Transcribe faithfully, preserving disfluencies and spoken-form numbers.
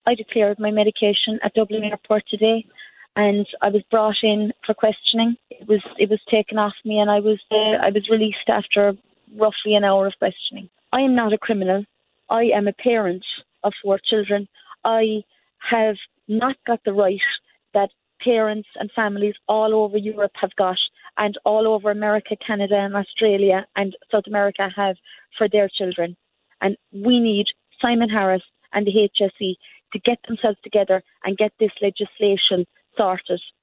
I declared my medication at Dublin Airport today, and I was brought in for questioning. It was it was taken off me, and I was uh, I was released after roughly an hour of questioning. I am not a criminal. I am a parent of four children. I have not got the right that parents and families all over Europe have got, and all over America, Canada and Australia and South America have for their children. And we need Simon Harris and the H S E to get themselves together and get this legislation sorted.